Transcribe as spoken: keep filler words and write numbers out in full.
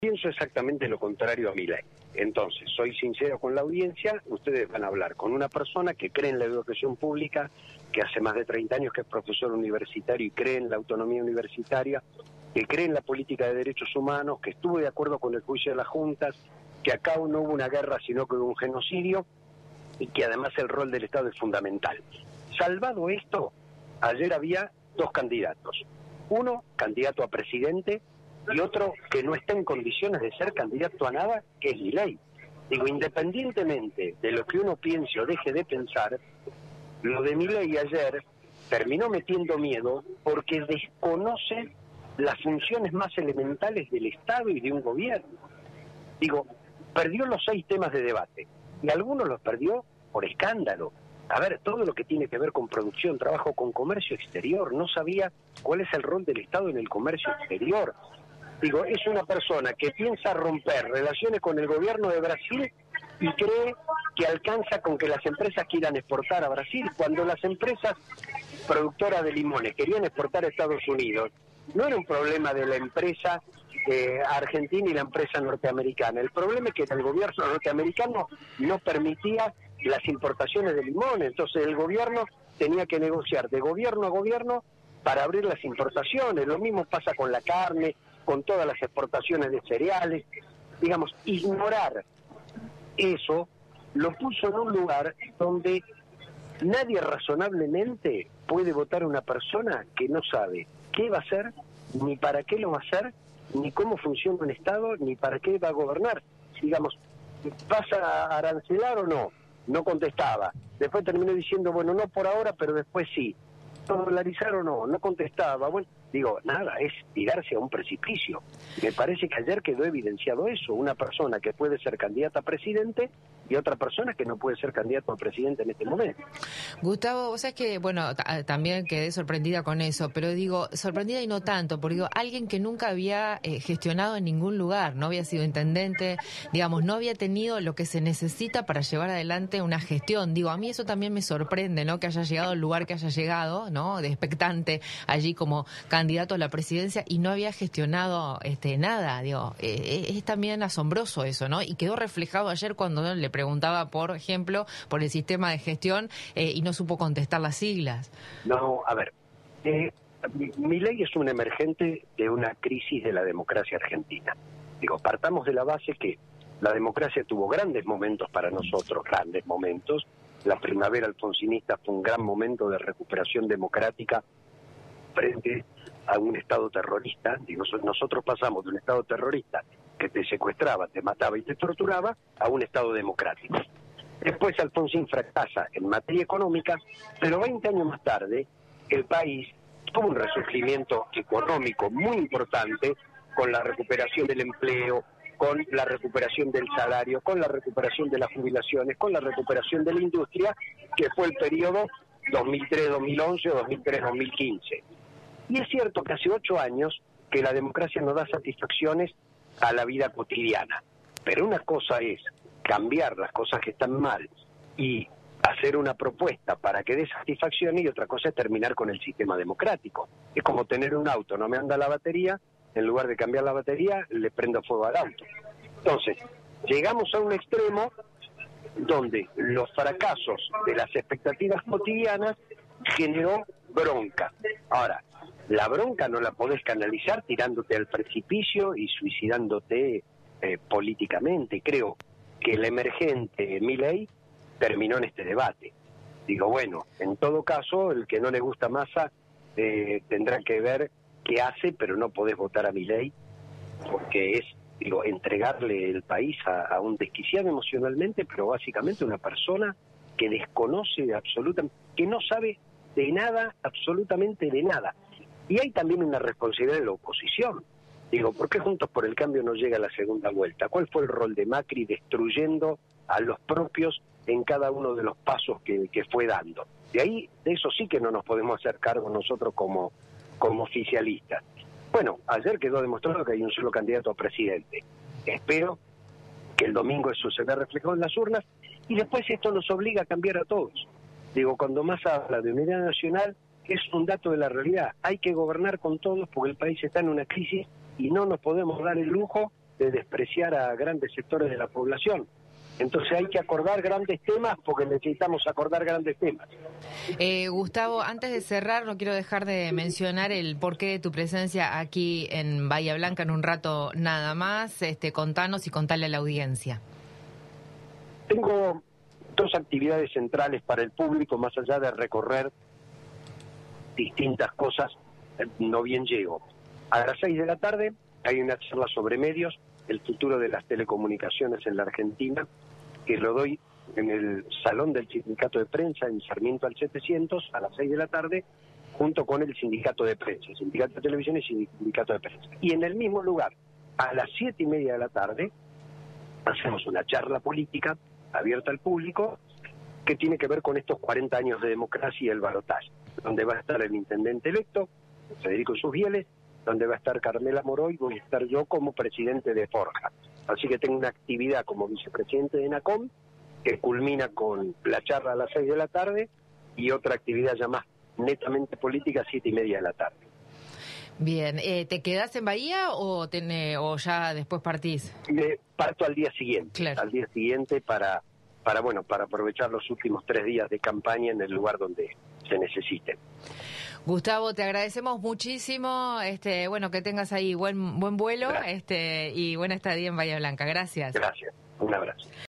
Pienso exactamente lo contrario a Milei. Entonces, soy sincero con la audiencia, ustedes van a hablar con una persona que cree en la educación pública, que hace más de treinta años que es profesor universitario y cree en la autonomía universitaria, que cree en la política de derechos humanos, que estuvo de acuerdo con el juicio de las juntas, que acá no hubo una guerra sino que hubo un genocidio y que además el rol del Estado es fundamental. Salvado esto, ayer había dos candidatos. Uno, candidato a presidente, y otro que no está en condiciones de ser candidato a nada, que es Milei. Digo, independientemente de lo que uno piense o deje de pensar, lo de Milei ayer terminó metiendo miedo porque desconoce las funciones más elementales del Estado y de un gobierno. Digo, perdió los seis temas de debate, y algunos los perdió por escándalo. A ver, todo lo que tiene que ver con producción, trabajo con comercio exterior, no sabía cuál es el rol del Estado en el comercio exterior. Digo, es una persona que piensa romper relaciones con el gobierno de Brasil y cree que alcanza con que las empresas quieran exportar a Brasil, cuando las empresas productoras de limones querían exportar a Estados Unidos. No era un problema de la empresa eh, argentina y la empresa norteamericana. El problema es que el gobierno norteamericano no permitía las importaciones de limones. Entonces el gobierno tenía que negociar de gobierno a gobierno para abrir las importaciones. Lo mismo pasa con la carne, con todas las exportaciones de cereales. Digamos, ignorar eso lo puso en un lugar donde nadie razonablemente puede votar a una persona que no sabe qué va a hacer, ni para qué lo va a hacer, ni cómo funciona un Estado, ni para qué va a gobernar. Digamos, ¿vas a arancelar o no? No contestaba. Después terminó diciendo, bueno, no por ahora, pero después sí. ¿Dolarizar o no? No contestaba. Bueno, digo, nada, es tirarse a un precipicio. Me parece que ayer quedó evidenciado eso, una persona que puede ser candidata a presidente y otra persona que no puede ser candidato a presidente en este momento. Gustavo, vos sabés que, bueno, también quedé sorprendida con eso, pero digo, sorprendida y no tanto, porque digo, alguien que nunca había eh, gestionado en ningún lugar, no había sido intendente, digamos, no había tenido lo que se necesita para llevar adelante una gestión. Digo, a mí eso también me sorprende, ¿no? Que haya llegado al lugar que haya llegado, ¿no? De expectante allí como candidato a la presidencia y no había gestionado este nada, digo, eh, es también asombroso eso, ¿no? Y quedó reflejado ayer cuando le preguntaba, por ejemplo, por el sistema de gestión eh, y no supo contestar las siglas. No, a ver, eh, Milei es un emergente de una crisis de la democracia argentina. Digo, partamos de la base que la democracia tuvo grandes momentos para nosotros, grandes momentos. La primavera alfonsinista fue un gran momento de recuperación democrática frente a un Estado terrorista. Digo, nosotros pasamos de un Estado terrorista que te secuestraba, te mataba y te torturaba a un Estado democrático. Después Alfonsín fracasa en materia económica, pero veinte años más tarde el país tuvo un resurgimiento económico muy importante con la recuperación del empleo, con la recuperación del salario, con la recuperación de las jubilaciones, con la recuperación de la industria, que fue el periodo dos mil tres dos mil once o dos mil tres dos mil quince. Y es cierto que hace ocho años que la democracia no da satisfacciones a la vida cotidiana. Pero una cosa es cambiar las cosas que están mal y hacer una propuesta para que dé satisfacción, y otra cosa es terminar con el sistema democrático. Es como tener un auto, no me anda la batería, en lugar de cambiar la batería, le prendo fuego al auto. Entonces, llegamos a un extremo donde los fracasos de las expectativas cotidianas generó bronca. Ahora, la bronca no la podés canalizar tirándote al precipicio y suicidándote eh, políticamente. Creo que el emergente Milei terminó en este debate. Digo, bueno, en todo caso, el que no le gusta Massa eh, tendrá que ver qué hace, pero no podés votar a Milei porque es, digo, entregarle el país a, a un desquiciado emocionalmente, pero básicamente una persona que desconoce absolutamente, que no sabe de nada, absolutamente de nada. Y hay también una responsabilidad de la oposición. Digo, ¿por qué Juntos por el Cambio no llega a la segunda vuelta? ¿Cuál fue el rol de Macri destruyendo a los propios en cada uno de los pasos que, que fue dando? De ahí, de eso sí que no nos podemos hacer cargo nosotros como, como oficialistas. Bueno, ayer quedó demostrado que hay un solo candidato a presidente. Espero que el domingo eso se vea reflejado en las urnas y después esto nos obliga a cambiar a todos. Digo, cuando más habla de unidad nacional, es un dato de la realidad. Hay que gobernar con todos porque el país está en una crisis y no nos podemos dar el lujo de despreciar a grandes sectores de la población. Entonces hay que acordar grandes temas porque necesitamos acordar grandes temas. Eh, Gustavo, antes de cerrar, no quiero dejar de mencionar el porqué de tu presencia aquí en Bahía Blanca en un rato nada más. Este, contanos y contale a la audiencia. Tengo dos actividades centrales para el público, más allá de recorrer distintas cosas, no bien llego. A las seis de la tarde hay una charla sobre medios, el futuro de las telecomunicaciones en la Argentina, que lo doy en el Salón del Sindicato de Prensa en Sarmiento al setecientos a las seis de la tarde, junto con el Sindicato de Prensa, Sindicato de Televisión y Sindicato de Prensa. Y en el mismo lugar, a las siete y media de la tarde, hacemos una charla política abierta al público que tiene que ver con estos cuarenta años de democracia y el balotaje, donde va a estar el intendente electo, Federico Susbieles, donde va a estar Carmela Moroy, voy a estar yo como presidente de Forja. Así que tengo una actividad como vicepresidente de ENACOM, que culmina con la charla a las seis de la tarde, y otra actividad ya más netamente política a siete y media de la tarde. Bien, eh, ¿te quedás en Bahía o, ten, o ya después partís? Me parto al día siguiente, claro. al día siguiente para, para, bueno, para aprovechar los últimos tres días de campaña en el lugar donde se necesiten. Gustavo, te agradecemos muchísimo, este, bueno, que tengas ahí buen buen vuelo, este, y buena estadía en Bahía Blanca. Gracias. Gracias. Un abrazo.